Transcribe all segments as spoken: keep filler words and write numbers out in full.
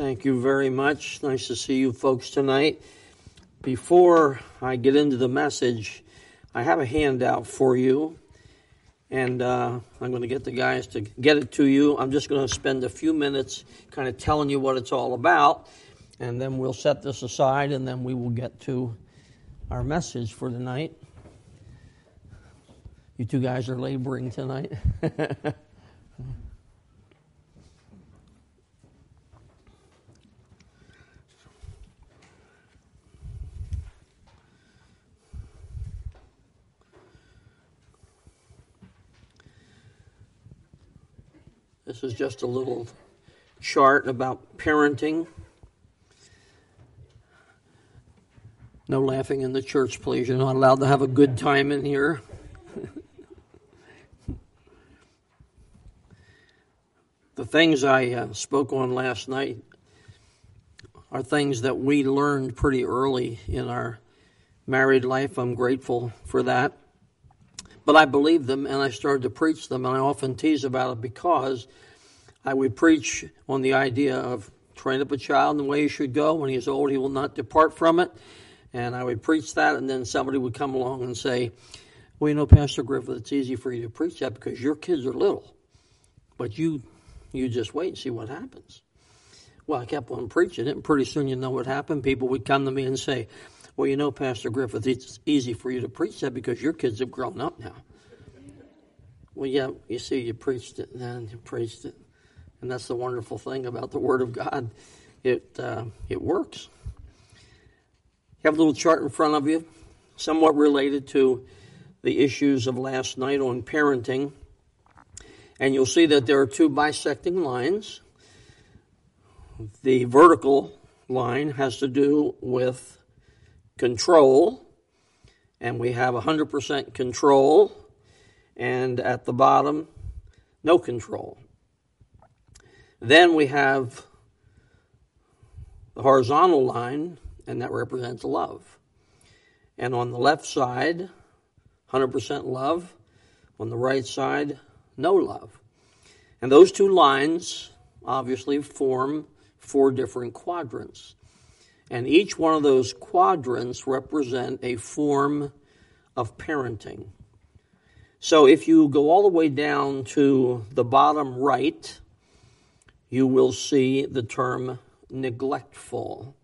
Thank you very much. Nice to see you folks tonight. Before I get into the message, I have a handout for you, and uh, I'm going to get the guys to get it to you. I'm just going to spend a few minutes kind of telling you what it's all about, and then we'll set this aside, and then we will get to our message for tonight. You two guys are laboring tonight. This is just a little chart about parenting. No laughing in the church, please. You're not allowed to have a good time in here. The things I uh, spoke on last night are things that we learned pretty early in our married life. I'm grateful for that. But I believed them, and I started to preach them, and I often tease about it because I would preach on the idea of train up a child in the way he should go. When he is old, he will not depart from it. And I would preach that, and then somebody would come along and say, well, you know, Pastor Griffith, it's easy for you to preach that because your kids are little. But you you just wait and see what happens. Well, I kept on preaching it, and pretty soon you know what happened. People would come to me and say, well, you know, Pastor Griffith, it's easy for you to preach that because your kids have grown up now. Well, yeah, you see, you preached it, and then you preached it. And that's the wonderful thing about the Word of God. It uh, it works. You have a little chart in front of you, somewhat related to the issues of last night on parenting. And you'll see that there are two bisecting lines. The vertical line has to do with control, and we have one hundred percent control, and at the bottom, no control. Then we have the horizontal line, and that represents love. And on the left side, one hundred percent love. On the right side, no love. And those two lines obviously form four different quadrants. And each one of those quadrants represent a form of parenting. So if you go all the way down to the bottom right, you will see the term neglectful.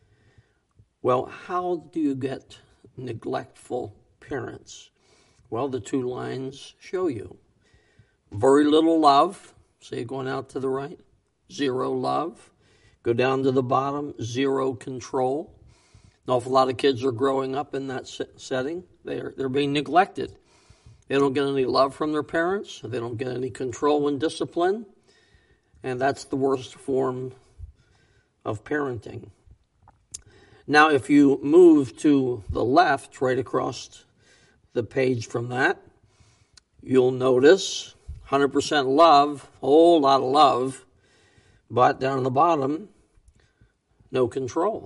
Well, how do you get neglectful parents? Well, the two lines show you. Very little love. See, going out to the right, zero love. Go down to the bottom, zero control. An awful lot of kids are growing up in that setting. They're, they're being neglected. They don't get any love from their parents. They don't get any control and discipline. And that's the worst form of parenting. Now, if you move to the left, right across the page from that, you'll notice one hundred percent love, a whole lot of love, but down at the bottom, no control.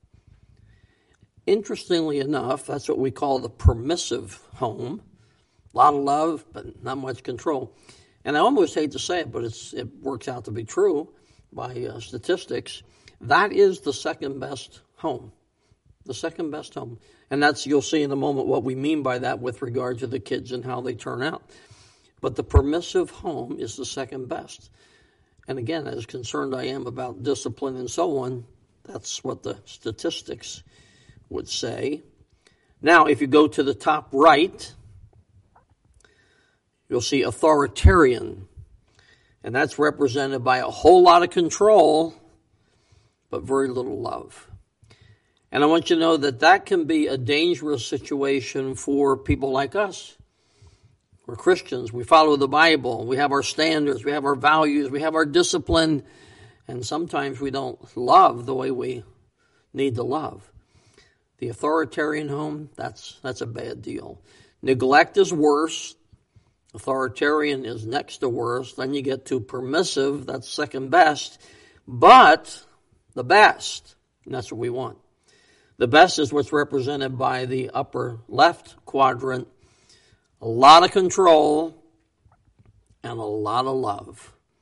Interestingly enough, that's what we call the permissive home. A lot of love, but not much control. And I almost hate to say it, but it's, it works out to be true by uh, statistics. That is the second best home. The second best home. And that's, you'll see in a moment what we mean by that with regard to the kids and how they turn out. But the permissive home is the second best. And again, as concerned I am about discipline and so on, that's what the statistics would say. Now, if you go to the top right, you'll see authoritarian. And that's represented by a whole lot of control, but very little love. And I want you to know that that can be a dangerous situation for people like us. We're Christians. We follow the Bible. We have our standards. We have our values. We have our discipline. And sometimes we don't love the way we need to love. The authoritarian home, that's that's a bad deal. Neglect is worse. Authoritarian is next to worse. Then you get to permissive. That's second best. But the best, and that's what we want. The best is what's represented by the upper left quadrant. A lot of control and a lot of love.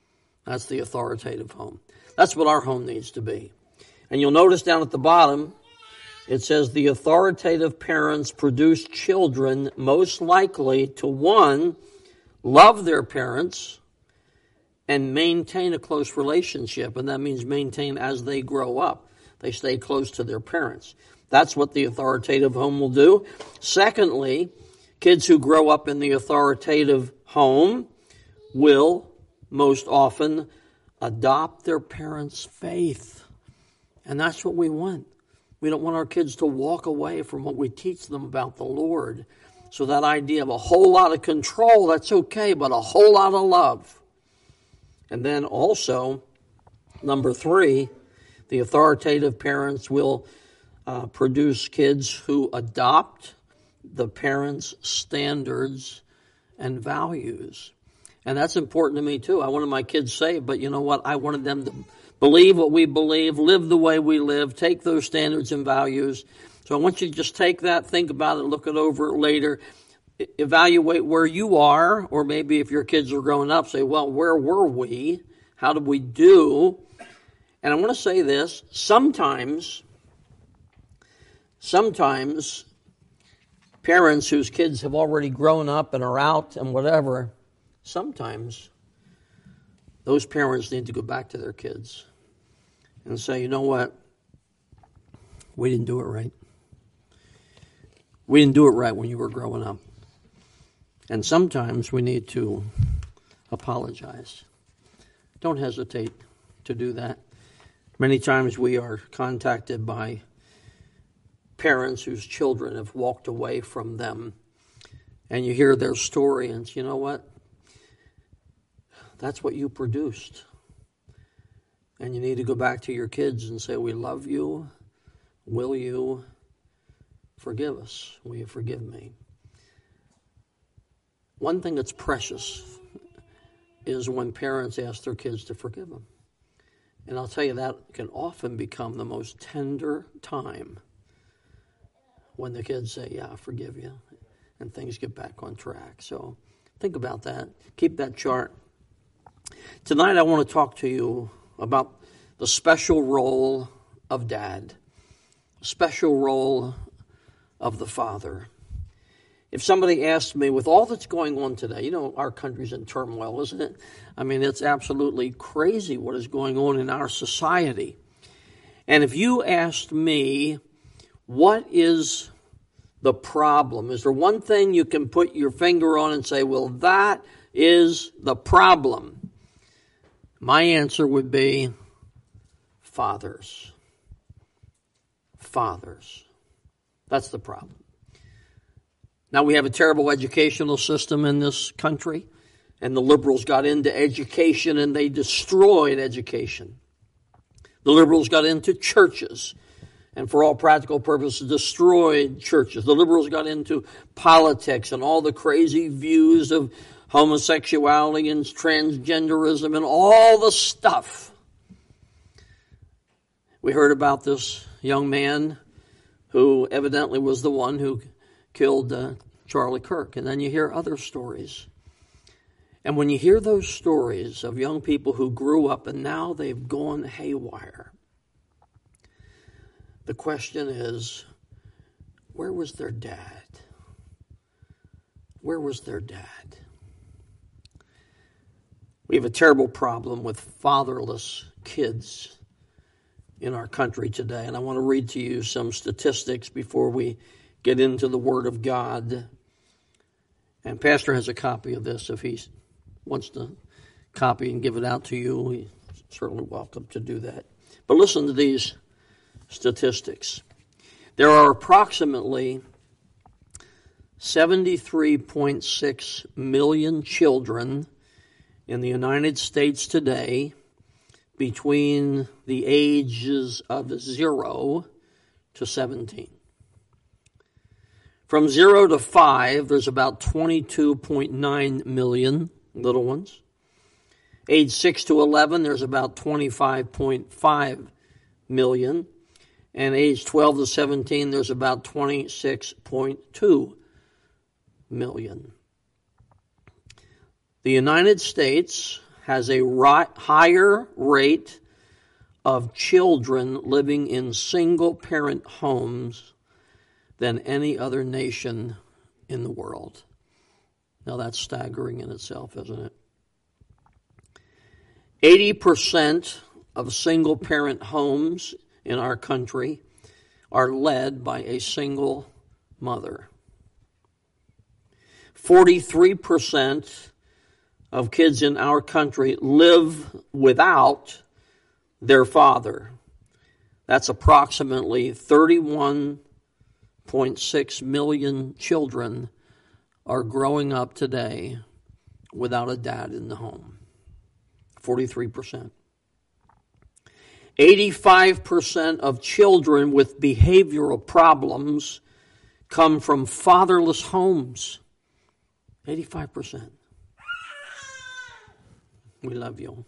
That's the authoritative home. That's what our home needs to be. And you'll notice down at the bottom, it says the authoritative parents produce children most likely to, one, love their parents and maintain a close relationship. And that means maintain as they grow up. They stay close to their parents. That's what the authoritative home will do. Secondly, kids who grow up in the authoritative home will most often adopt their parents' faith. And that's what we want. We don't want our kids to walk away from what we teach them about the Lord. So that idea of a whole lot of control, that's okay, but a whole lot of love. And then also, number three, the authoritative parents will uh, produce kids who adopt the parents' standards and values. And that's important to me too. I wanted my kids saved, but you know what? I wanted them to believe what we believe, live the way we live, take those standards and values. So I want you to just take that, think about it, look it over later, evaluate where you are, or maybe if your kids are growing up, say, well, where were we? How did we do? And I want to say this, sometimes, sometimes parents whose kids have already grown up and are out and whatever, sometimes those parents need to go back to their kids and say, you know what? We didn't do it right. We didn't do it right when you were growing up. And sometimes we need to apologize. Don't hesitate to do that. Many times we are contacted by parents whose children have walked away from them. And you hear their story and you know what? That's what you produced. And you need to go back to your kids and say, we love you. Will you forgive us? Will you forgive me? One thing that's precious is when parents ask their kids to forgive them. And I'll tell you, that can often become the most tender time when the kids say, yeah, I forgive you, and things get back on track. So think about that. Keep that chart. Tonight I want to talk to you about the special role of dad, the special role of the father. If somebody asked me, with all that's going on today, you know, our country's in turmoil, isn't it? I mean, it's absolutely crazy what is going on in our society. And if you asked me, what is the problem? Is there one thing you can put your finger on and say, well, that is the problem? My answer would be fathers. Fathers. That's the problem. Now, we have a terrible educational system in this country, and the liberals got into education and they destroyed education. The liberals got into churches and for all practical purposes destroyed churches. The liberals got into politics and all the crazy views of homosexuality and transgenderism and all the stuff. We heard about this young man who evidently was the one who killed uh, Charlie Kirk. And then you hear other stories. And when you hear those stories of young people who grew up and now they've gone haywire, the question is, where was their dad? Where was their dad? We have a terrible problem with fatherless kids in our country today. And I want to read to you some statistics before we get into the Word of God. And Pastor has a copy of this. If he wants to copy and give it out to you, he's certainly welcome to do that. But listen to these statistics. There are approximately seventy-three point six million children in the United States today between the ages of zero to seventeen. From zero to five, there's about twenty-two point nine million little ones. Age six to eleven, there's about twenty-five point five million. And age twelve to seventeen, there's about twenty-six point two million. The United States has a ri- higher rate of children living in single-parent homes than any other nation in the world. Now that's staggering in itself, isn't it? eighty percent of single-parent homes in our country are led by a single mother. forty-three percent of kids in our country live without their father. That's approximately thirty-one point six million children are growing up today without a dad in the home. forty-three percent. eighty-five percent of children with behavioral problems come from fatherless homes. eighty-five percent. We love you.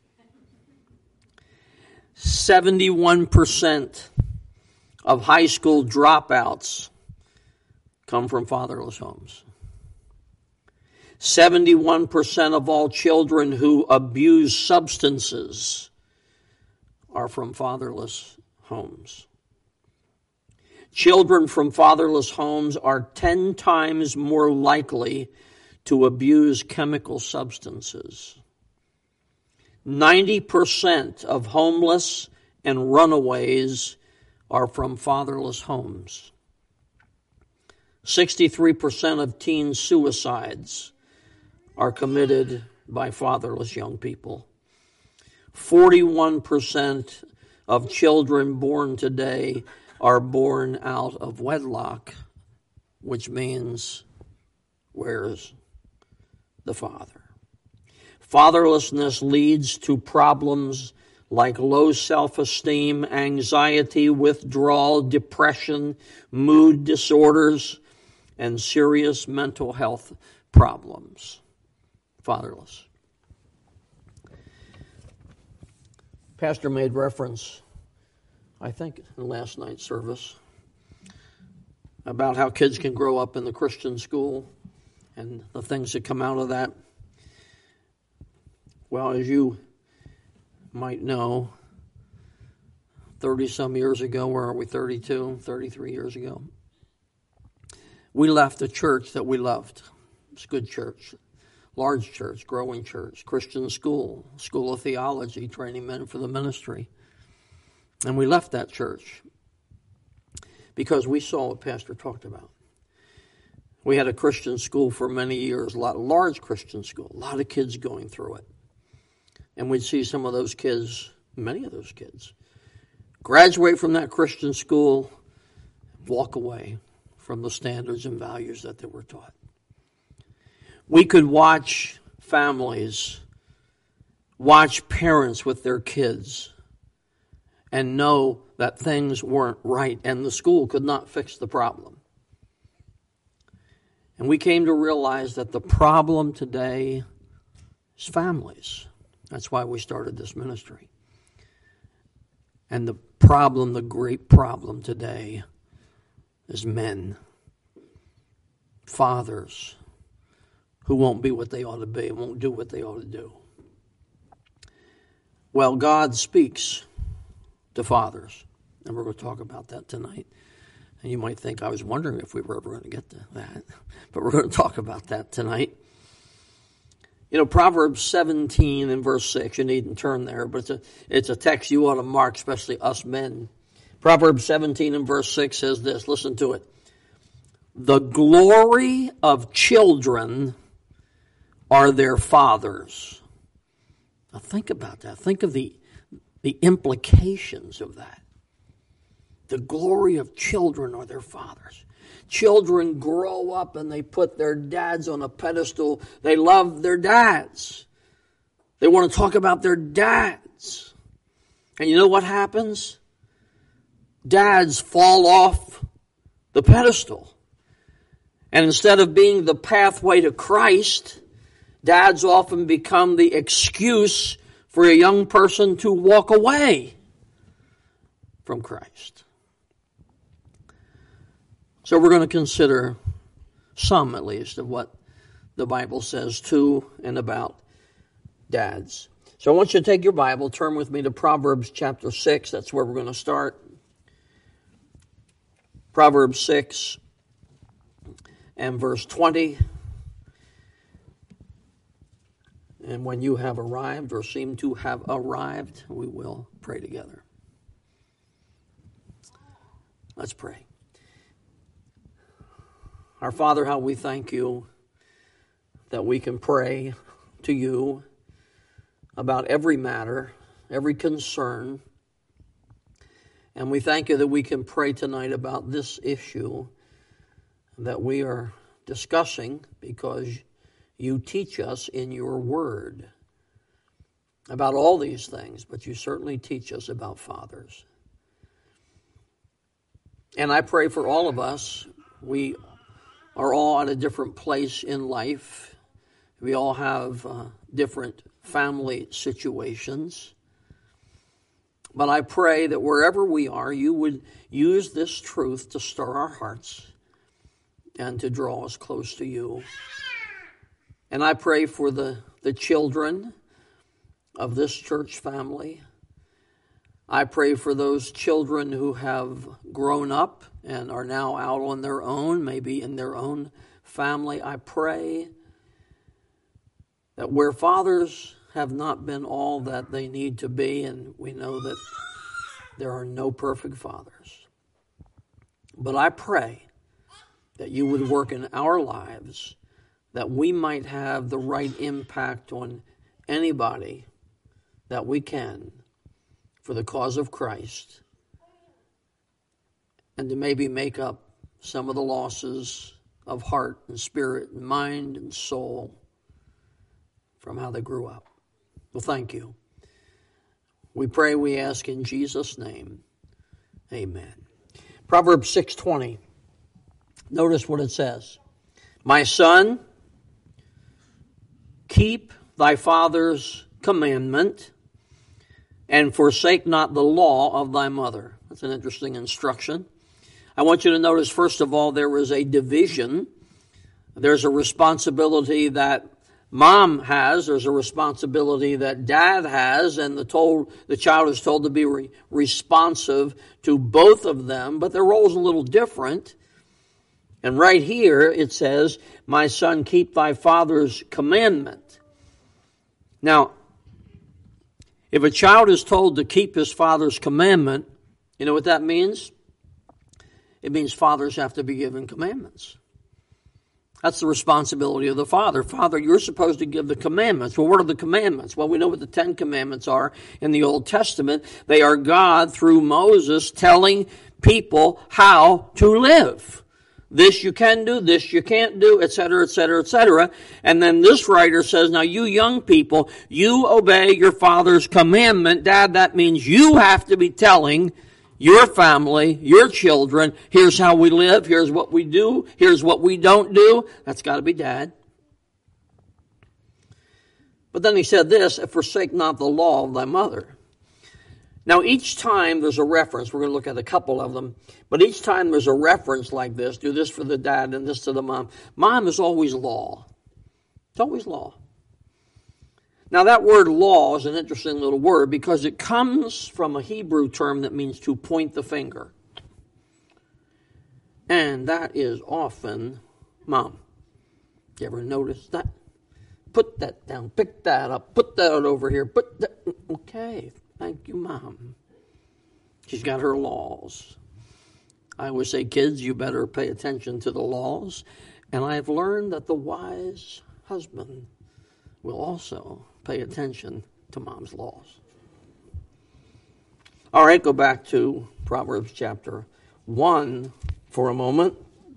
seventy-one percent of high school dropouts come from fatherless homes. seventy-one percent of all children who abuse substances are from fatherless homes. Children from fatherless homes are ten times more likely to abuse chemical substances. ninety percent of homeless and runaways are from fatherless homes. sixty-three percent of teen suicides are committed by fatherless young people. forty-one percent of children born today are born out of wedlock, which means, where's the father? Fatherlessness leads to problems like low self-esteem, anxiety, withdrawal, depression, mood disorders, and serious mental health problems. Fatherless. Pastor made reference, I think, in last night's service about how kids can grow up in the Christian school and the things that come out of that. Well, as you might know, thirty-some years ago, where are we, thirty-two, thirty-three years ago, we left a church that we loved. It's a good church, large church, growing church, Christian school, school of theology, training men for the ministry. And we left that church because we saw what Pastor talked about. We had a Christian school for many years, a lot, large Christian school, a lot of kids going through it. And we'd see some of those kids, many of those kids, graduate from that Christian school, walk away from the standards and values that they were taught. We could watch families, watch parents with their kids, and know that things weren't right, and the school could not fix the problem. And we came to realize that the problem today is families. That's why we started this ministry. And the problem, the great problem today, is men, fathers, who won't be what they ought to be, won't do what they ought to do. Well, God speaks to fathers, and we're going to talk about that tonight. And you might think, I was wondering if we were ever going to get to that, but we're going to talk about that tonight. You know, Proverbs seventeen and verse six, you needn't turn there, but it's a, it's a text you ought to mark, especially us men. Proverbs seventeen and verse six says this, listen to it. The glory of children are their fathers. Now think about that. Think of the, the implications of that. The glory of children are their fathers. Children grow up and they put their dads on a pedestal. They love their dads. They want to talk about their dads. And you know what happens? Dads fall off the pedestal. And instead of being the pathway to Christ, dads often become the excuse for a young person to walk away from Christ. So we're going to consider some, at least, of what the Bible says to and about dads. So I want you to take your Bible, turn with me to Proverbs chapter six. That's where we're going to start. Proverbs six and verse twenty. And when you have arrived or seem to have arrived, we will pray together. Let's pray. Our Father, how we thank you that we can pray to you about every matter, every concern. And we thank you that we can pray tonight about this issue that we are discussing, because you teach us in your word about all these things, but you certainly teach us about fathers. And I pray for all of us. We are all at a different place in life. We all have uh, different family situations. But I pray that wherever we are, you would use this truth to stir our hearts and to draw us close to you. And I pray for the, the children of this church family. I pray for those children who have grown up and are now out on their own, maybe in their own family. I pray that where fathers have not been all that they need to be, and we know that there are no perfect fathers, but I pray that you would work in our lives, that we might have the right impact on anybody that we can for the cause of Christ, and to maybe make up some of the losses of heart and spirit and mind and soul from how they grew up. Well, thank you. We pray, we ask in Jesus' name. Amen. Proverbs six twenty. Notice what it says. My son, keep thy father's commandment, and forsake not the law of thy mother. That's an interesting instruction. I want you to notice, first of all, there is a division. There's a responsibility that mom has, there's a responsibility that dad has, and the told the child is told to be re- responsive to both of them, but their role's a little different. And right here it says, my son, keep thy father's commandment. Now, if a child is told to keep his father's commandment, you know what that means? It means fathers have to be given commandments. That's the responsibility of the father. Father, you're supposed to give the commandments. Well, what are the commandments? Well, we know what the Ten Commandments are in the Old Testament. They are God, through Moses, telling people how to live. This you can do, this you can't do, et cetera, et cetera, et cetera. And then this writer says, now you young people, you obey your father's commandment. Dad, that means you have to be telling your family, your children, here's how we live, here's what we do, here's what we don't do. That's got to be dad. But then he said this, forsake not the law of thy mother. Now each time there's a reference, we're going to look at a couple of them, but each time there's a reference like this, do this for the dad and this to the mom. Mom is always law. It's always law. Now that word law is an interesting little word because it comes from a Hebrew term that means to point the finger. And that is often mom. You ever notice that? Put that down, pick that up, put that over here, put that, okay, thank you, mom. She's got her laws. I always say, kids, you better pay attention to the laws. And I've learned that the wise husband will also pay attention to mom's laws. All right, go back to Proverbs chapter one for a moment.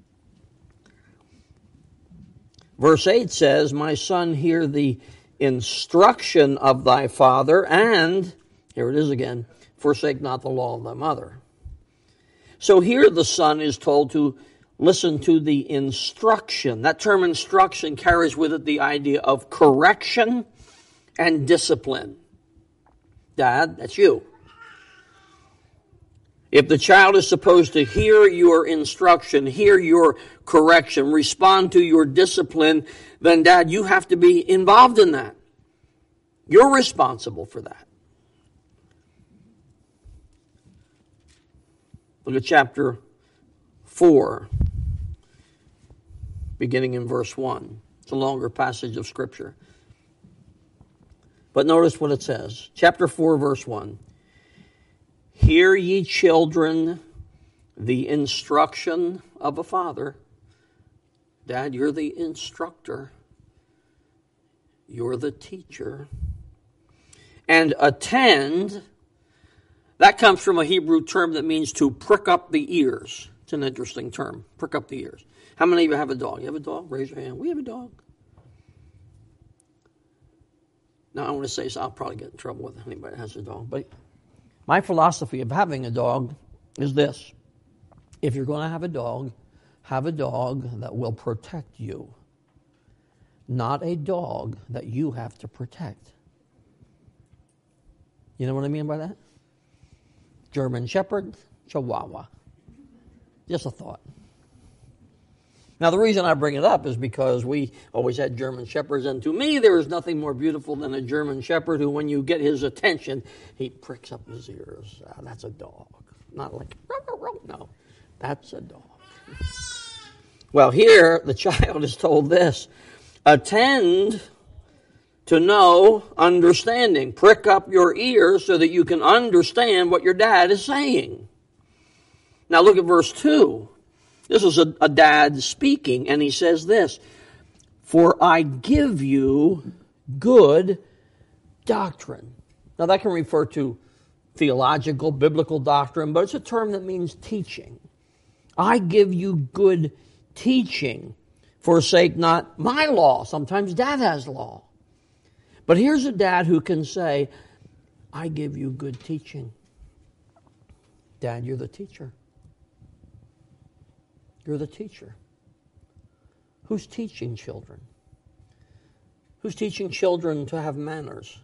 Verse eight says, my son, hear the instruction of thy father, and, here it is again, forsake not the law of thy mother. So here the son is told to listen to the instruction. That term instruction carries with it the idea of correction and discipline. Dad, that's you. If the child is supposed to hear your instruction, hear your correction, respond to your discipline, then Dad, you have to be involved in that. You're responsible for that. Look at chapter four, beginning in verse one. It's a longer passage of Scripture. But notice what it says. Chapter four, verse one. Hear ye children the instruction of a father. Dad, you're the instructor. You're the teacher. And attend. That comes from a Hebrew term that means to prick up the ears. It's an interesting term, prick up the ears. How many of you have a dog? You have a dog? Raise your hand. We have a dog. Now, I want to say, so I'll probably get in trouble with anybody that has a dog. But my philosophy of having a dog is this. If you're going to have a dog, have a dog that will protect you. Not a dog that you have to protect. You know what I mean by that? German Shepherd, Chihuahua. Just a thought. Now, the reason I bring it up is because we always had German Shepherds, and to me, there is nothing more beautiful than a German Shepherd who, when you get his attention, he pricks up his ears. Ah, that's a dog. Not like, no, that's a dog. Well, here, the child is told this. Attend to know understanding. Prick up your ears so that you can understand what your dad is saying. Now, look at verse two. This is a, a dad speaking, and he says this, for I give you good doctrine. Now that can refer to theological, biblical doctrine, but it's a term that means teaching. I give you good teaching. Forsake not my law. Sometimes dad has law. But here's a dad who can say, I give you good teaching. Dad, you're the teacher. You're the teacher. Who's teaching children? Who's teaching children to have manners?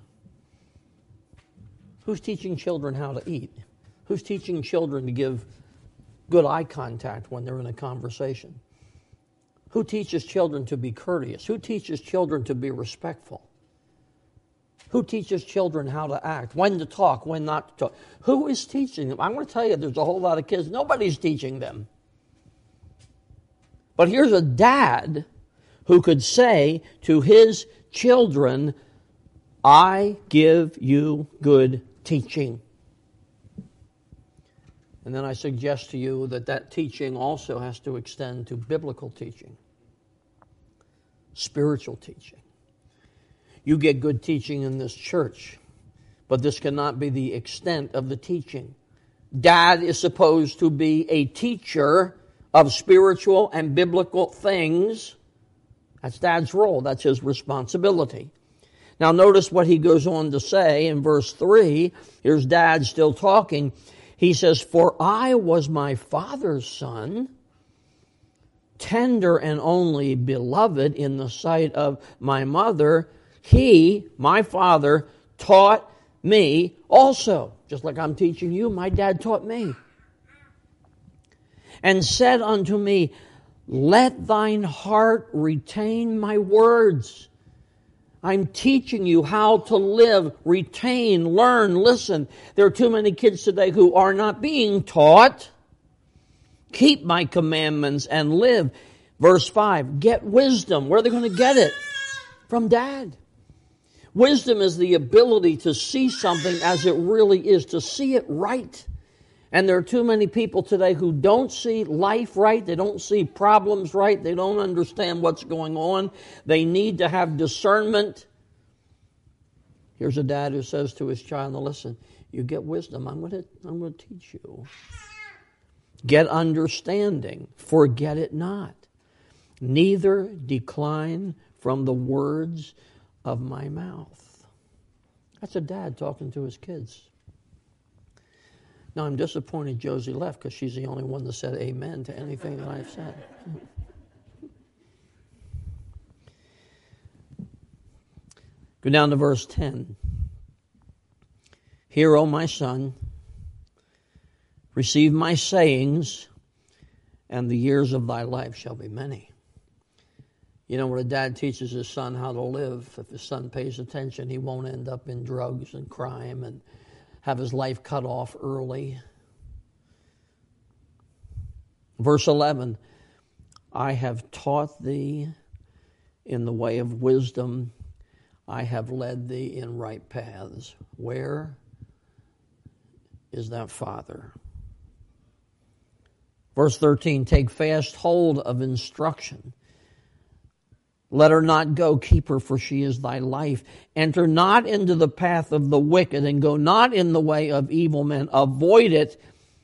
Who's teaching children how to eat? Who's teaching children to give good eye contact when they're in a conversation? Who teaches children to be courteous? Who teaches children to be respectful? Who teaches children how to act, when to talk, when not to talk? Who is teaching them? I'm going to tell you, there's a whole lot of kids, nobody's teaching them. But here's a dad who could say to his children, I give you good teaching. And then I suggest to you that that teaching also has to extend to biblical teaching, spiritual teaching. You get good teaching in this church, but this cannot be the extent of the teaching. Dad is supposed to be a teacher of spiritual and biblical things. That's Dad's role. That's his responsibility. Now notice what he goes on to say in verse three. Here's Dad still talking. He says, for I was my father's son, tender and only beloved in the sight of my mother. He, my father, taught me also. Just like I'm teaching you, my dad taught me. And said unto me, let thine heart retain my words. I'm teaching you how to live, retain, learn, listen. There are too many kids today who are not being taught. Keep my commandments and live. Verse five, get wisdom. Where are they going to get it? From Dad. Wisdom is the ability to see something as it really is, to see it right. And there are too many people today who don't see life right. They don't see problems right. They don't understand what's going on. They need to have discernment. Here's a dad who says to his child, now listen, you get wisdom. I'm going to, I'm going to teach you. Get understanding. Forget it not. Neither decline from the words of my mouth. That's a dad talking to his kids. Now, I'm disappointed Josie left because she's the only one that said amen to anything that I've said. Go down to verse ten. Hear, O my son, receive my sayings, and the years of thy life shall be many. You know, when a dad teaches his son how to live, if his son pays attention, he won't end up in drugs and crime and have his life cut off early. Verse eleven, I have taught thee in the way of wisdom. I have led thee in right paths. Where is that father? Verse thirteen, take fast hold of instruction. Let her not go, keep her, for she is thy life. Enter not into the path of the wicked, and go not in the way of evil men. Avoid it.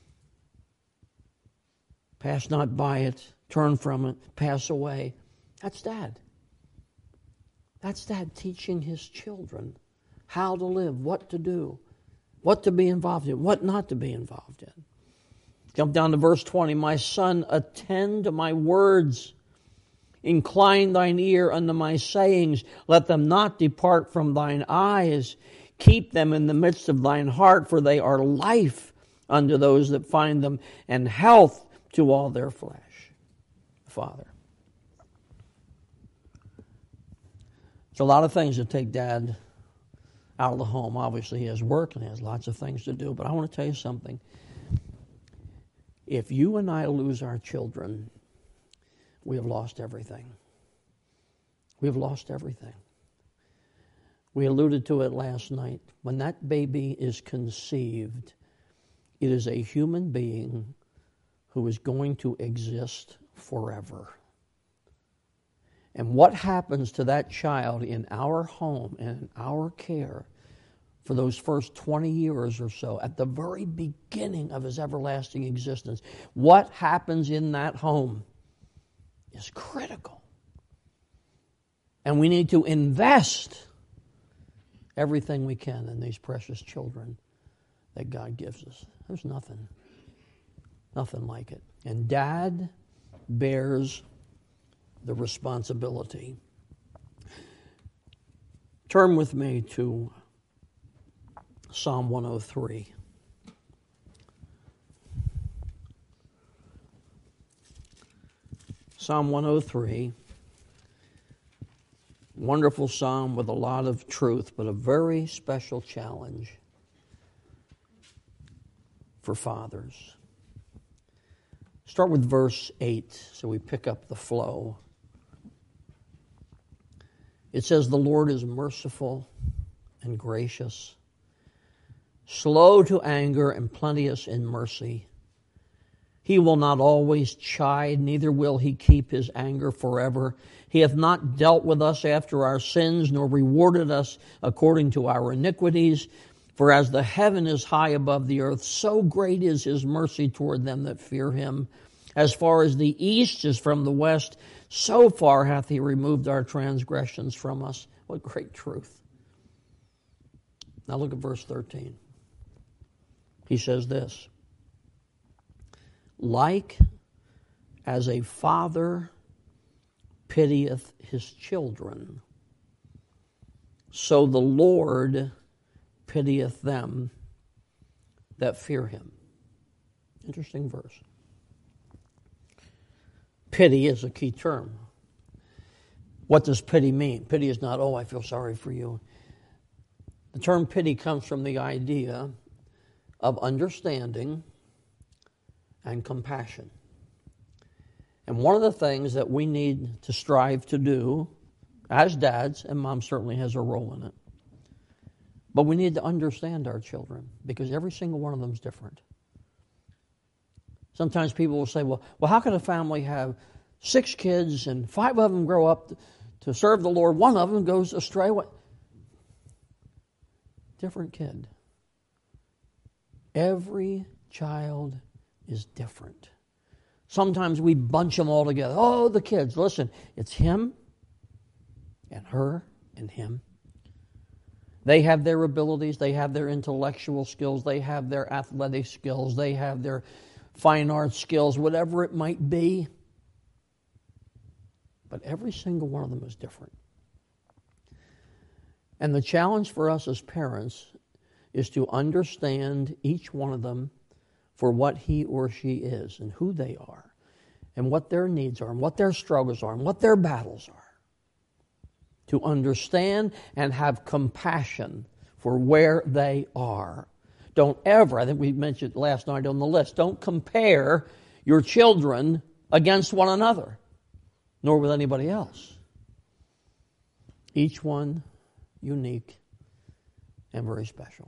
Pass not by it. Turn from it. Pass away. That's Dad. That's Dad teaching his children how to live, what to do, what to be involved in, what not to be involved in. Jump down to verse twenty. My son, attend to my words. Incline thine ear unto my sayings. Let them not depart from thine eyes. Keep them in the midst of thine heart, for they are life unto those that find them, and health to all their flesh. Father. There's a lot of things that take Dad out of the home. Obviously, he has work and he has lots of things to do. But I want to tell you something. If you and I lose our children, we have lost everything. We have lost everything. We alluded to it last night. When that baby is conceived, it is a human being who is going to exist forever. And what happens to that child in our home and in our care for those first twenty years or so, at the very beginning of his everlasting existence, what happens in that home is critical. And we need to invest everything we can in these precious children that God gives us. There's nothing, nothing like it. And Dad bears the responsibility. Turn with me to Psalm one oh three. Psalm one oh three, wonderful psalm with a lot of truth, but a very special challenge for fathers. Start with verse eight, so we pick up the flow. It says, the Lord is merciful and gracious, slow to anger and plenteous in mercy. He will not always chide, neither will he keep his anger forever. He hath not dealt with us after our sins, nor rewarded us according to our iniquities. For as the heaven is high above the earth, so great is his mercy toward them that fear him. As far as the east is from the west, so far hath he removed our transgressions from us. What great truth. Now look at verse thirteen. He says this, like as a father pitieth his children, so the Lord pitieth them that fear him. Interesting verse. Pity is a key term. What does pity mean? Pity is not, oh, I feel sorry for you. The term pity comes from the idea of understanding and compassion. And one of the things that we need to strive to do as dads, and Mom certainly has a role in it, but we need to understand our children because every single one of them is different. Sometimes people will say, well, well, how can a family have six kids and five of them grow up to serve the Lord, one of them goes astray? What? Different kid. Every child is different. Sometimes we bunch them all together. Oh, the kids. Listen, it's him and her and him. They have their abilities. They have their intellectual skills. They have their athletic skills. They have their fine arts skills, whatever it might be. But every single one of them is different. And the challenge for us as parents is to understand each one of them for what he or she is and who they are and what their needs are and what their struggles are and what their battles are. to understand and have compassion for where they are. Don't ever, I think we mentioned last night on the list, don't compare your children against one another, nor with anybody else. Each one unique and very special.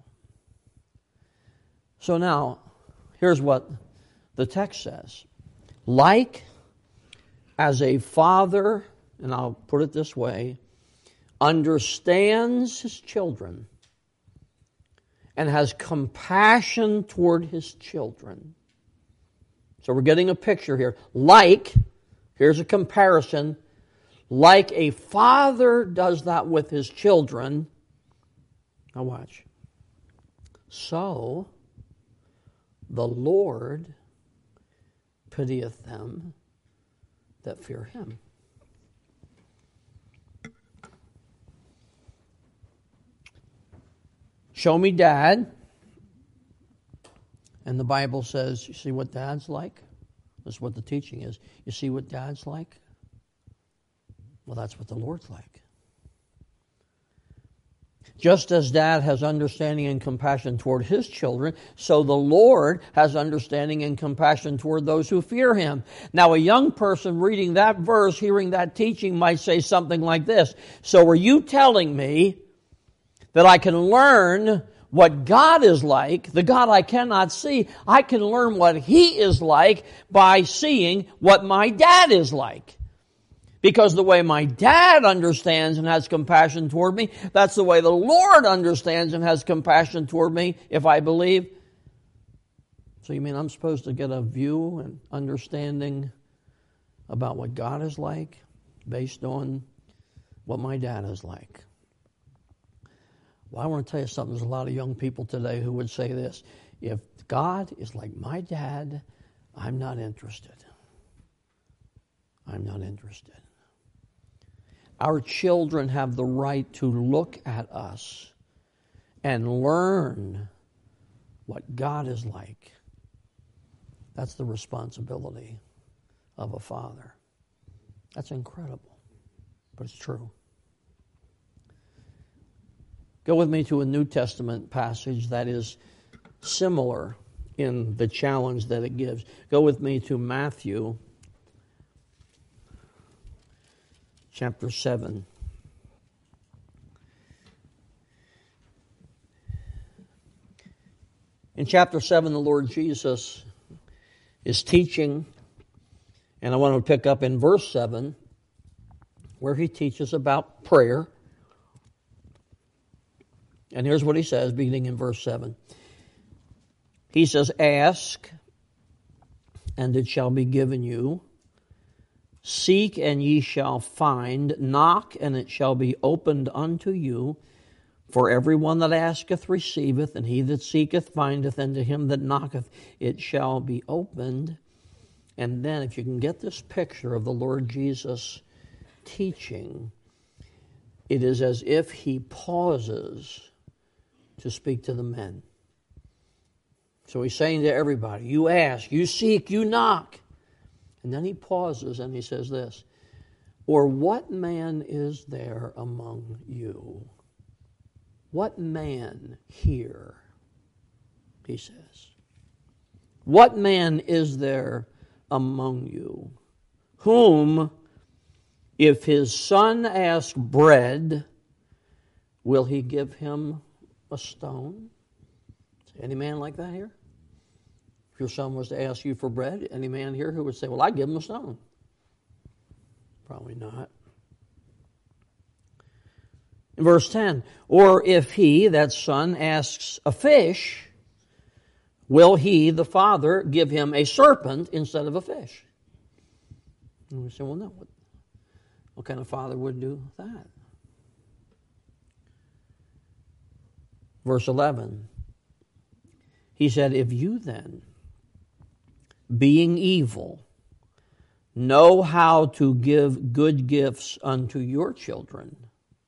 So now, here's what the text says. Like as a father, and I'll put it this way, understands his children and has compassion toward his children. So we're getting a picture here. Like, here's a comparison, like a father does that with his children. Now watch. So the Lord pitieth them that fear him. Show me dad. And the Bible says, you see what dad's like? That's what the teaching is. You see what dad's like? Well, that's what the Lord's like. Just as dad has understanding and compassion toward his children, so the Lord has understanding and compassion toward those who fear him. Now, a young person reading that verse, hearing that teaching, might say something like this. So are you telling me that I can learn what God is like, the God I cannot see? I can learn what he is like by seeing what my dad is like. Because the way my dad understands and has compassion toward me, that's the way the Lord understands and has compassion toward me, if I believe. So you mean I'm supposed to get a view and understanding about what God is like based on what my dad is like? Well, I want to tell you something. There's a lot of young people today who would say this. If God is like my dad, I'm not interested. I'm not interested. Our children have the right to look at us and learn what God is like. That's the responsibility of a father. That's incredible, but it's true. Go with me to a New Testament passage that is similar in the challenge that it gives. Go with me to Matthew chapter seven. In chapter seven, the Lord Jesus is teaching, and I want to pick up in verse seven, where he teaches about prayer. And here's what he says, beginning in verse seven. He says, "Ask, and it shall be given you. Seek, and ye shall find. Knock, and it shall be opened unto you. For every one that asketh receiveth, and he that seeketh findeth, and to him that knocketh it shall be opened." And then, if you can get this picture of the Lord Jesus teaching, it is as if he pauses to speak to the men. So he's saying to everybody, you ask, you seek, you knock. And then he pauses and he says this, "Or what man is there among you? What man here?" He says, "What man is there among you, whom, if his son ask bread, will he give him a stone?" Any man like that here? If your son was to ask you for bread, any man here who would say, "Well, I'd give him a stone"? Probably not. In verse ten, "Or if he, that son, asks a fish, will he, the father, give him a serpent instead of a fish?" And we say, well, no. What, what kind of father would do that? Verse eleven, he said, "If you then, being evil, know how to give good gifts unto your children,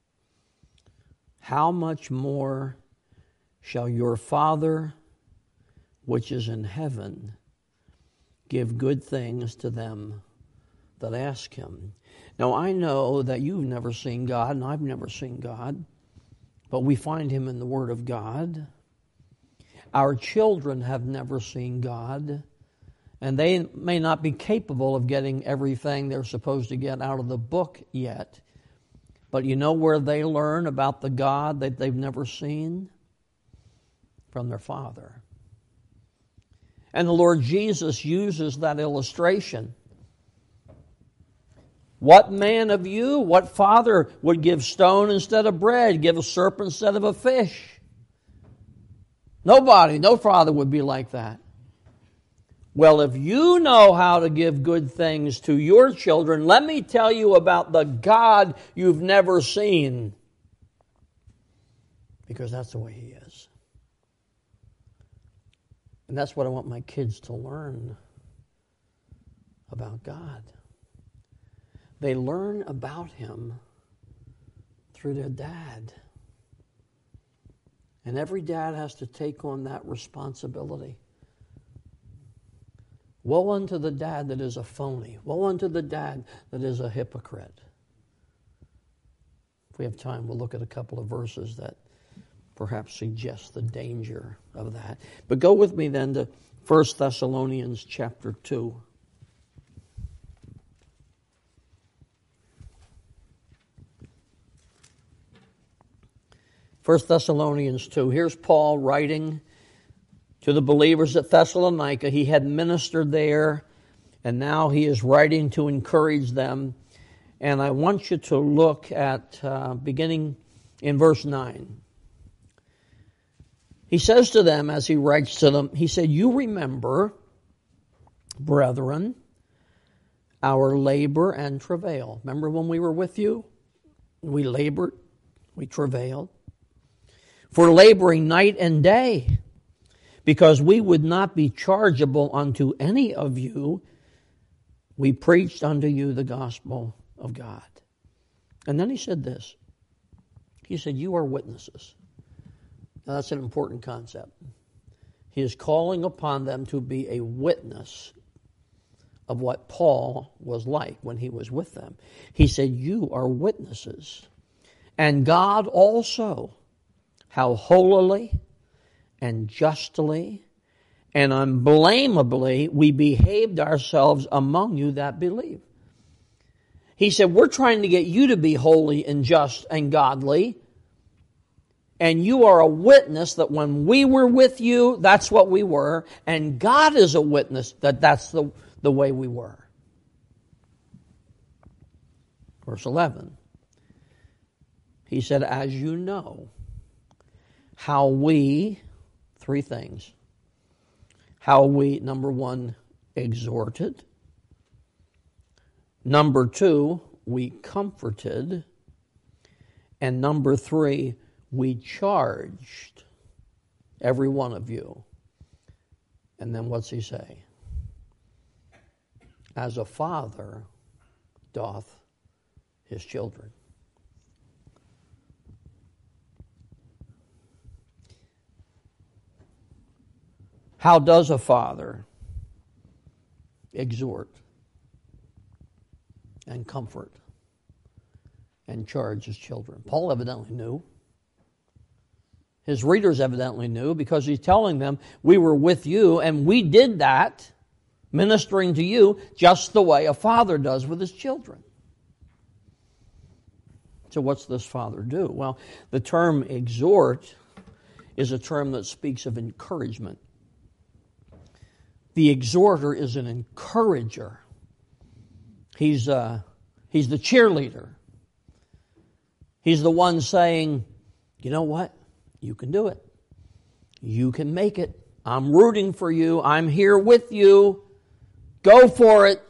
how much more shall your Father which is in heaven give good things to them that ask him. Now, I know that you've never seen God, and I've never seen God, but we find him in the Word of God. Our children have never seen God, and they may not be capable of getting everything they're supposed to get out of the book yet. But you know where they learn about the God that they've never seen? From their Father. And the Lord Jesus uses that illustration. What man of you, what father would give stone instead of bread, give a serpent instead of a fish? Nobody, no father would be like that. Well, if you know how to give good things to your children, let me tell you about the God you've never seen. Because that's the way he is. And that's what I want my kids to learn about God. They learn about him through their dad. And every dad has to take on that responsibility. Woe unto the dad that is a phony. Woe unto the dad that is a hypocrite. If we have time, we'll look at a couple of verses that perhaps suggest the danger of that. But go with me then to First Thessalonians chapter two. First Thessalonians two. Here's Paul writing to the believers at Thessalonica. He had ministered there, and now he is writing to encourage them. And I want you to look at uh, beginning in verse nine. He says to them, as he writes to them, he said, "You remember, brethren, our labor and travail." Remember when we were with you? We labored, we travailed. "For laboring night and day, because we would not be chargeable unto any of you, we preached unto you the gospel of God." And then he said this. He said, "You are witnesses." Now that's an important concept. He is calling upon them to be a witness of what Paul was like when he was with them. He said, "You are witnesses. And God also, how holily and justly and unblameably we behaved ourselves among you that believe." He said, we're trying to get you to be holy and just and godly. And you are a witness that when we were with you, that's what we were. And God is a witness that that's the, the way we were. Verse eleven. He said, "As you know, how we," three things, how we, number one, exhorted. Number two, we comforted. And number three, we charged every one of you. And then what's he say? As a father doth his children. How does a father exhort and comfort and charge his children? Paul evidently knew. His readers evidently knew, because he's telling them, we were with you and we did that, ministering to you, just the way a father does with his children. So what's this father do? Well, the term exhort is a term that speaks of encouragement. The exhorter is an encourager. He's, uh, he's the cheerleader. He's the one saying, you know what? You can do it. You can make it. I'm rooting for you. I'm here with you. Go for it.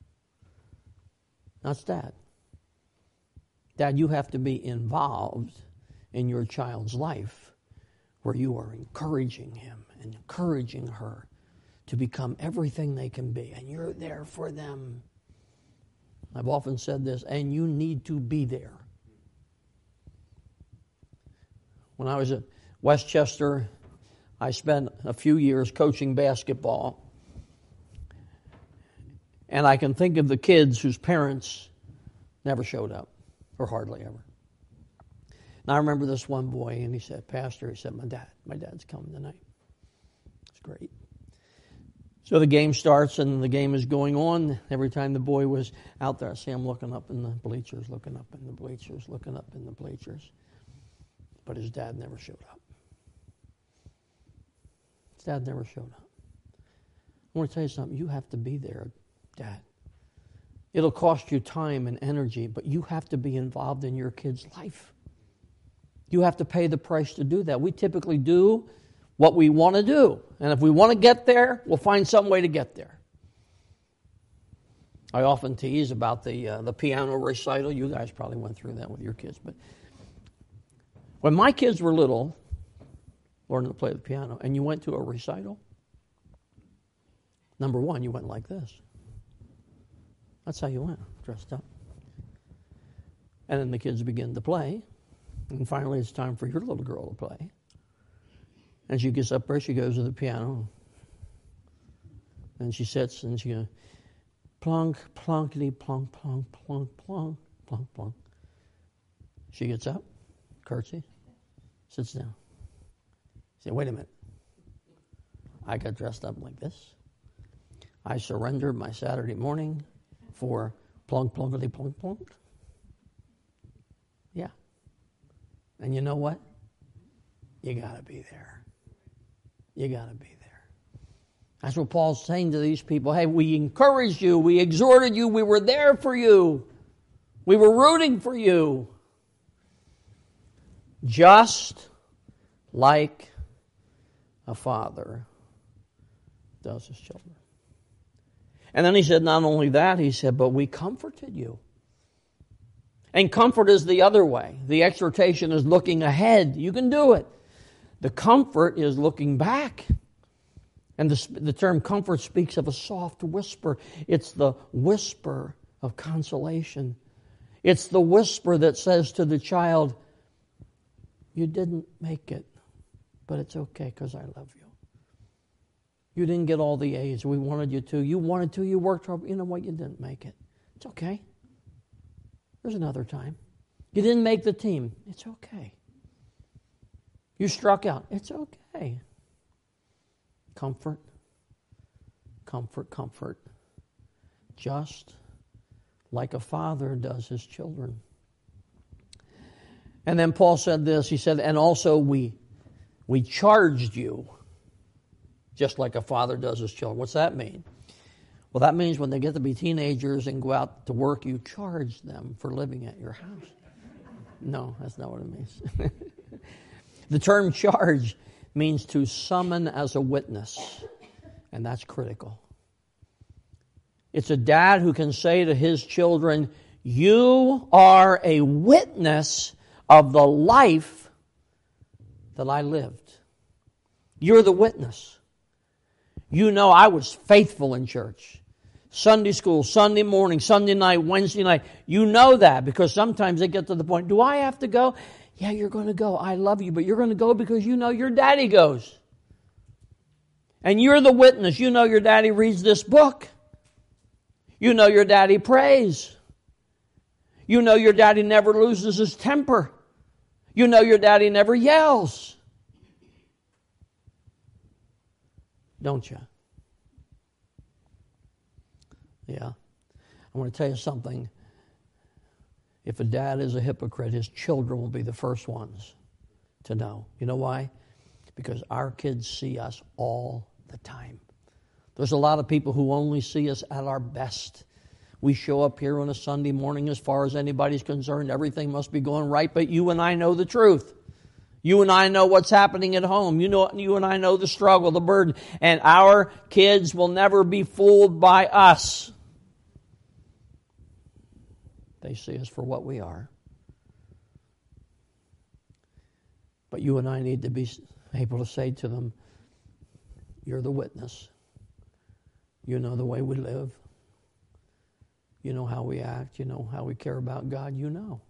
That's Dad. Dad, you have to be involved in your child's life where you are encouraging him and encouraging her to become everything they can be. And you're there for them. I've often said this, and you need to be there. When I was at Westchester, I spent a few years coaching basketball. And I can think of the kids whose parents never showed up, or hardly ever. And I remember this one boy, and he said, Pastor, he said, my dad, my dad's coming tonight. It's great. So the game starts, and the game is going on. Every time the boy was out there, I see him looking up in the bleachers, looking up in the bleachers, looking up in the bleachers. But his dad never showed up. His dad never showed up. I want to tell you something. You have to be there, Dad. It'll cost you time and energy, but you have to be involved in your kid's life. You have to pay the price to do that. We typically do what we want to do. And if we want to get there, we'll find some way to get there. I often tease about the uh, the piano recital. You guys probably went through that with your kids. But when my kids were little, learning to play the piano, and you went to a recital, number one, you went like this. That's how you went, dressed up. And then the kids begin to play. And finally, it's time for your little girl to play. And she gets up there, she goes to the piano. And she sits and she goes, plonk, plonkity, plonk, plonk, plonk, plonk, plonk, plonk. She gets up, curtsy, sits down. Say, wait a minute. I got dressed up like this. I surrendered my Saturday morning for plonk, plonkity, plonk, plonk. Yeah. And you know what? You got to be there. You got to be there. That's what Paul's saying to these people. Hey, we encouraged you. We exhorted you. We were there for you. We were rooting for you. Just like a father does his children. And then he said, not only that, he said, but we comforted you. And comfort is the other way. The exhortation is looking ahead. You can do it. The comfort is looking back. And the, the term comfort speaks of a soft whisper. It's the whisper of consolation. It's the whisper that says to the child, you didn't make it, but it's okay because I love you. You didn't get all the A's we wanted you to. You wanted to, you worked hard. You know what? You didn't make it. It's okay. There's another time. You didn't make the team. It's okay. You struck out. It's okay. Comfort, comfort, comfort. Just like a father does his children. And then Paul said this. He said, and also we, we charged you just like a father does his children. What's that mean? Well, that means when they get to be teenagers and go out to work, you charge them for living at your house. No, that's not what it means. The term charge means to summon as a witness, and that's critical. It's a dad who can say to his children, you are a witness of the life that I lived. You're the witness. You know I was faithful in church. Sunday school, Sunday morning, Sunday night, Wednesday night. You know that because sometimes they get to the point, do I have to go? Yeah, you're going to go. I love you, but you're going to go because you know your daddy goes. And you're the witness. You know your daddy reads this book. You know your daddy prays. You know your daddy never loses his temper. You know your daddy never yells. Don't you? Yeah. I want to tell you something. If a dad is a hypocrite, his children will be the first ones to know. You know why? Because our kids see us all the time. There's a lot of people who only see us at our best. We show up here on a Sunday morning, as far as anybody's concerned, everything must be going right, but you and I know the truth. You and I know what's happening at home. You know, you and I know the struggle, the burden, and our kids will never be fooled by us. They see us for what we are. But you and I need to be able to say to them, you're the witness. You know the way we live. You know how we act. You know how we care about God. You know.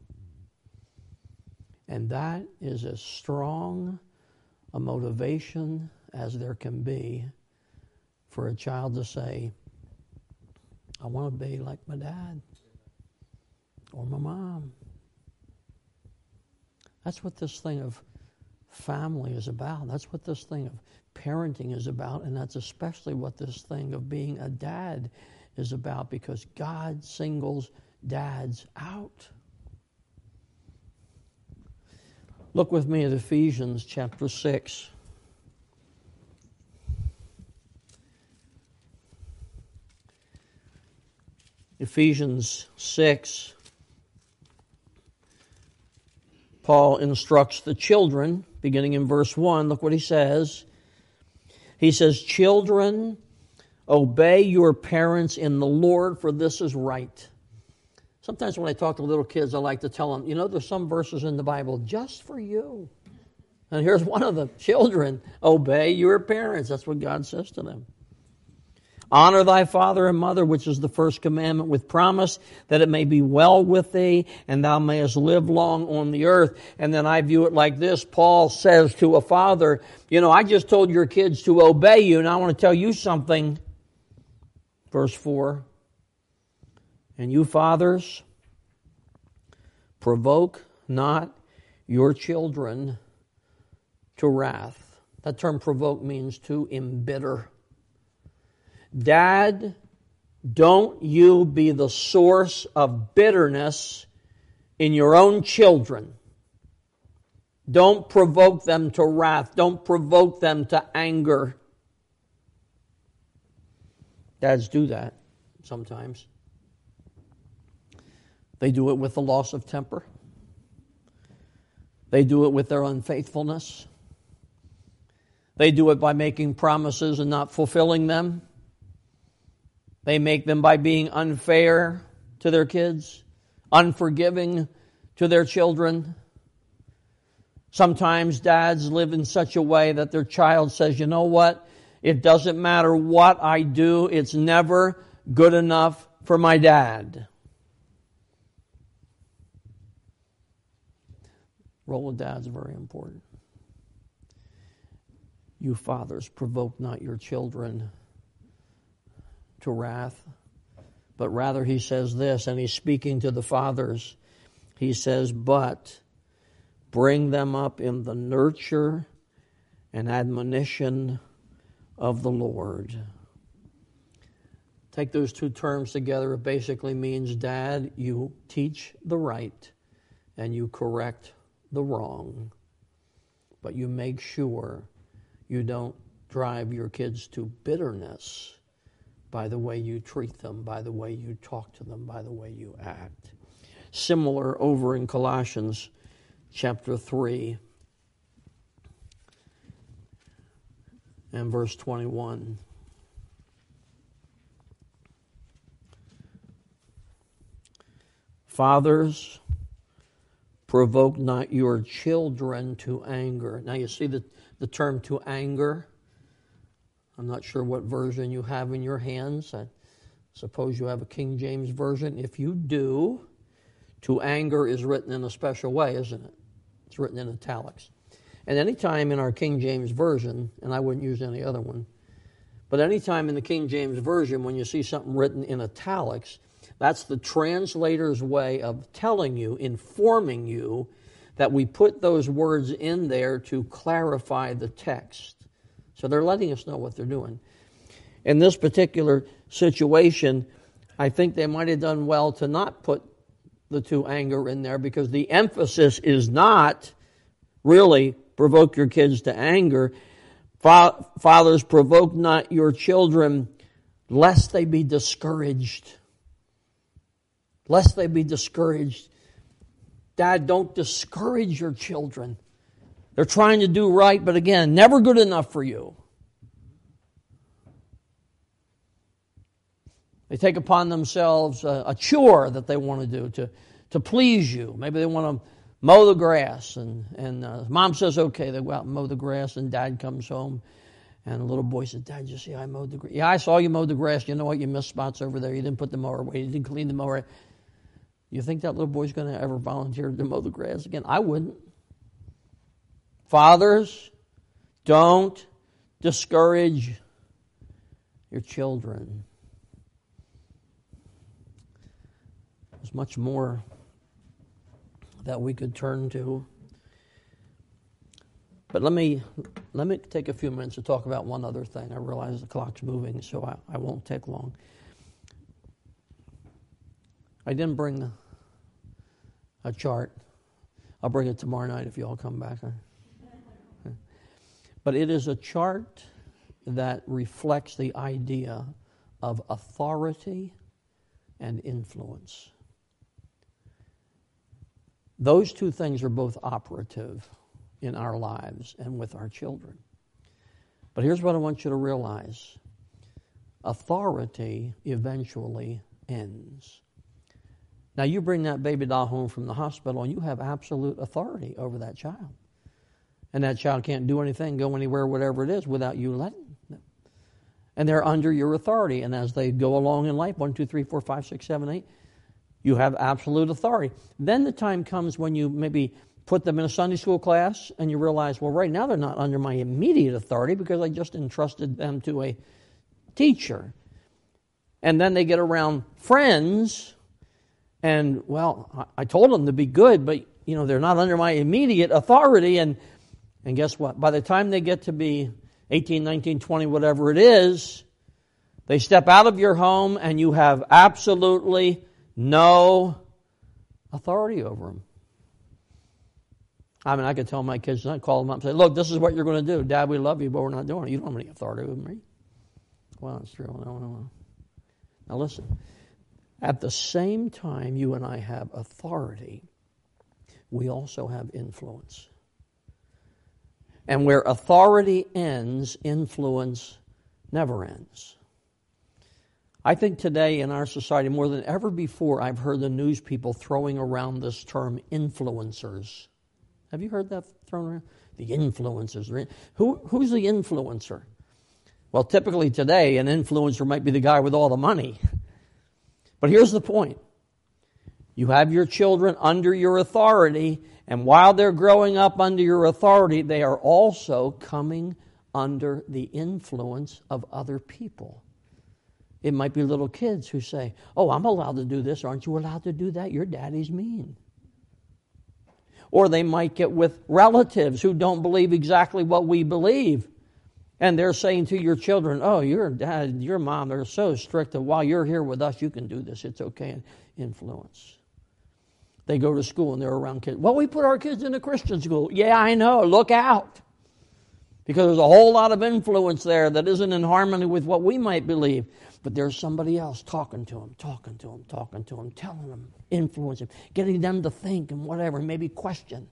And that is as strong a motivation as there can be for a child to say, I want to be like my dad or my mom. That's what this thing of family is about. That's what this thing of parenting is about, and that's especially what this thing of being a dad is about, because God singles dads out. Look with me at Ephesians chapter six. Ephesians six. Paul instructs the children, beginning in verse one. Look what he says. He says, "Children, obey your parents in the Lord, for this is right." Sometimes when I talk to little kids, I like to tell them, you know, there's some verses in the Bible just for you. And here's one of them. Children, obey your parents. That's what God says to them. "Honor thy father and mother, which is the first commandment, with promise that it may be well with thee, and thou mayest live long on the earth." And then I view it like this. Paul says to a father, you know, I just told your kids to obey you, and I want to tell you something. Verse four. "And you fathers, provoke not your children to wrath." That term provoke means to embitter. Dad, don't you be the source of bitterness in your own children. Don't provoke them to wrath. Don't provoke them to anger. Dads do that sometimes. They do it with the loss of temper. They do it with their unfaithfulness. They do it by making promises and not fulfilling them. They make them by being unfair to their kids, unforgiving to their children. Sometimes dads live in such a way that their child says, you know what? It doesn't matter what I do. It's never good enough for my dad. Role of dad's very important. You fathers, provoke not your children to wrath, but rather he says this, and he's speaking to the fathers. He says, but bring them up in the nurture and admonition of the Lord. Take those two terms together. It basically means, Dad, you teach the right and you correct the wrong, but you make sure you don't drive your kids to bitterness by the way you treat them, by the way you talk to them, by the way you act. Similar over in Colossians chapter three and verse twenty-one. Fathers, provoke not your children to anger. Now you see the, the term to anger. I'm not sure what version you have in your hands. I suppose you have a King James version. If you do, to anger is written in a special way, isn't it? It's written in italics. And any time in our King James version, and I wouldn't use any other one, but any time in the King James version when you see something written in italics, that's the translator's way of telling you, informing you, that we put those words in there to clarify the text. So they're letting us know what they're doing. In this particular situation, I think they might have done well to not put the to anger in there, because the emphasis is not really provoke your kids to anger. Fathers, provoke not your children lest they be discouraged. Lest they be discouraged. Dad, don't discourage your children. They're trying to do right, but again, never good enough for you. They take upon themselves a, a chore that they want to do to, to please you. Maybe they want to mow the grass, and, and uh, mom says, okay, they go out and mow the grass, and dad comes home, and the little boy says, Dad, did you see I mowed the grass? Yeah, I saw you mow the grass. You know what? You missed spots over there. You didn't put the mower away. You didn't clean the mower. You think that little boy's going to ever volunteer to mow the grass again? I wouldn't. Fathers, don't discourage your children. There's much more that we could turn to. But let me let me take a few minutes to talk about one other thing. I realize the clock's moving, so I, I won't take long. I didn't bring a chart. I'll bring it tomorrow night if you all come back. But it is a chart that reflects the idea of authority and influence. Those two things are both operative in our lives and with our children. But here's what I want you to realize. Authority eventually ends. Now you bring that baby doll home from the hospital and you have absolute authority over that child. And that child can't do anything, go anywhere, whatever it is, without you letting them. And they're under your authority. And as they go along in life, one, two, three, four, five, six, seven, eight, you have absolute authority. Then the time comes when you maybe put them in a Sunday school class and you realize, well, right now they're not under my immediate authority because I just entrusted them to a teacher. And then they get around friends and, well, I told them to be good, but, you know, they're not under my immediate authority. And, and guess what? By the time they get to be eighteen, nineteen, twenty, whatever it is, they step out of your home and you have absolutely no authority over them. I mean, I could tell my kids, I call them up and say, look, this is what you're going to do. Dad, we love you, but we're not doing it. You don't have any authority over me. Well, it's true. No, no, no. Now listen, at the same time you and I have authority, we also have influence. And where authority ends, influence never ends. I think today in our society, more than ever before, I've heard the news people throwing around this term influencers. Have you heard that thrown around? The influencers. Who, who's the influencer? Well, typically today, an influencer might be the guy with all the money. But here's the point. You have your children under your authority, and while they're growing up under your authority, they are also coming under the influence of other people. It might be little kids who say, oh, I'm allowed to do this. Aren't you allowed to do that? Your daddy's mean. Or they might get with relatives who don't believe exactly what we believe. And they're saying to your children, oh, your dad, your mom, they're so strict that while you're here with us, you can do this. It's okay. And influence. They go to school and they're around kids. Well, we put our kids in a Christian school. Yeah, I know. Look out. Because there's a whole lot of influence there that isn't in harmony with what we might believe. But there's somebody else talking to them, talking to them, talking to them, telling them, influencing them, getting them to think and whatever, maybe question.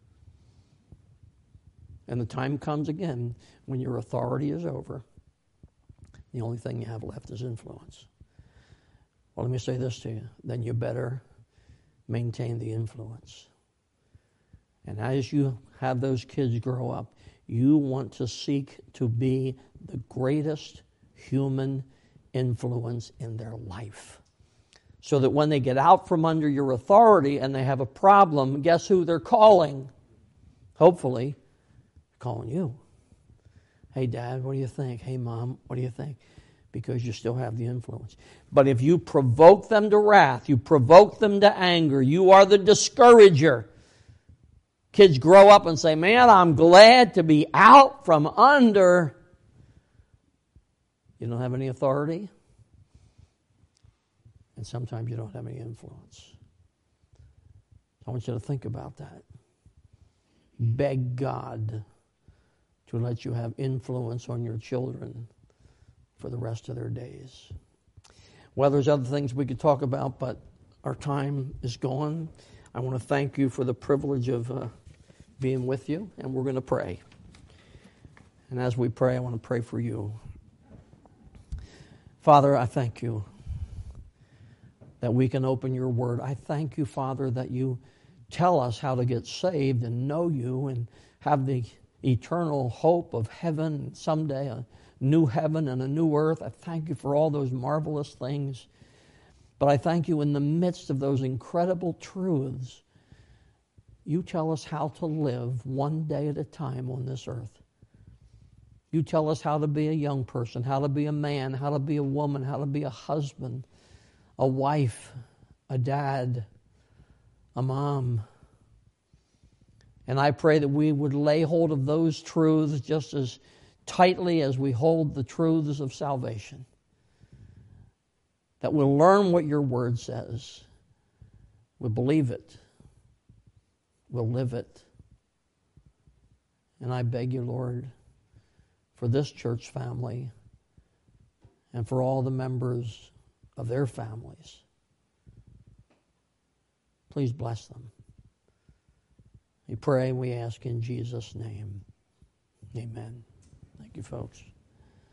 And the time comes again when your authority is over. The only thing you have left is influence. Well, let me say this to you. Then you better maintain the influence. And as you have those kids grow up, you want to seek to be the greatest human influence in their life. So that when they get out from under your authority and they have a problem, guess who they're calling? Hopefully, calling you. Hey, Dad, what do you think? Hey, Mom, what do you think? Because you still have the influence. But if you provoke them to wrath, you provoke them to anger, you are the discourager. Kids grow up and say, man, I'm glad to be out from under. You don't have any authority. And sometimes you don't have any influence. I want you to think about that. Beg God to let you have influence on your children for the rest of their days. Well, there's other things we could talk about, but our time is gone. I want to thank you for the privilege of uh, being with you, and we're going to pray. And as we pray, I want to pray for you. Father, I thank you that we can open your word. I thank you, Father, that you tell us how to get saved and know you and have the eternal hope of heaven, someday a new heaven and a new earth. I thank you for all those marvelous things. But I thank you in the midst of those incredible truths, you tell us how to live one day at a time on this earth. You tell us how to be a young person, how to be a man, how to be a woman, how to be a husband, a wife, a dad, a mom. And I pray that we would lay hold of those truths just as tightly as we hold the truths of salvation. That we'll learn what your word says. We'll believe it. We'll live it. And I beg you, Lord, for this church family and for all the members of their families, please bless them. We pray and we ask in Jesus' name. Amen. Thank you, folks.